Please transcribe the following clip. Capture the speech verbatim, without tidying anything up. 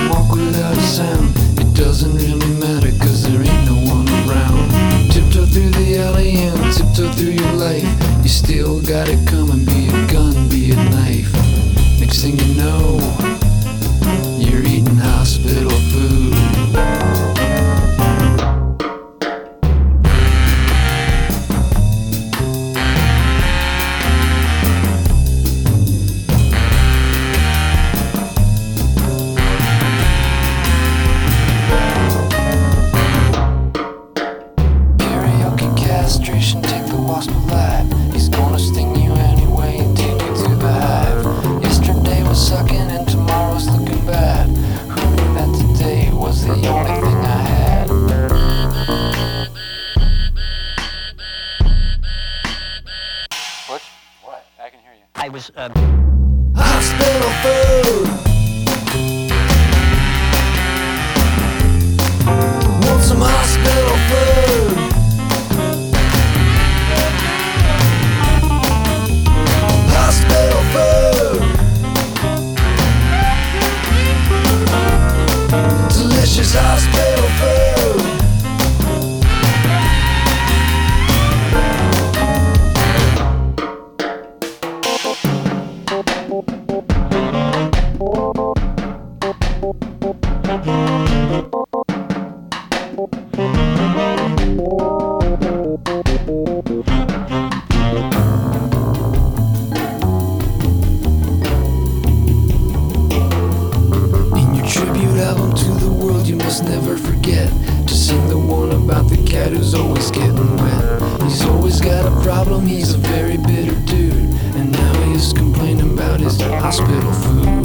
walk without a sound. It doesn't really matter, cause there ain't no one around. Tiptoe through the alley and tiptoe through your life. You still got it coming, be a gun, be a knife. Next thing you know, you're eating hospital food. Castration, take the wasp alive. He's gonna sting you anyway and take you to the hive. Yesterday was sucking and tomorrow's looking bad. Who knew that today was the only thing I had? What? What? I can hear you. I was, uh... Hospital food! Want some hospital food? Hospital food! Delicious hospital food! Album to the world, you must never forget to sing the one about the cat who's always getting wet. He's always got a problem, he's a very bitter dude, and now he's complaining about his hospital food.